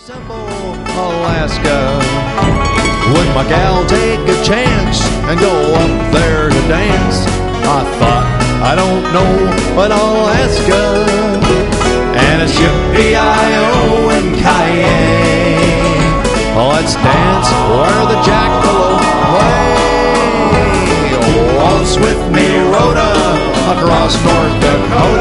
Simple Alaska. Would my gal take a chance and go up there to dance? I thought, I don't know, but I'll ask her. And it's yippee-i-o and Cayenne. Let's dance where the jackalope play. Waltz with me, Rhoda, across North Dakota.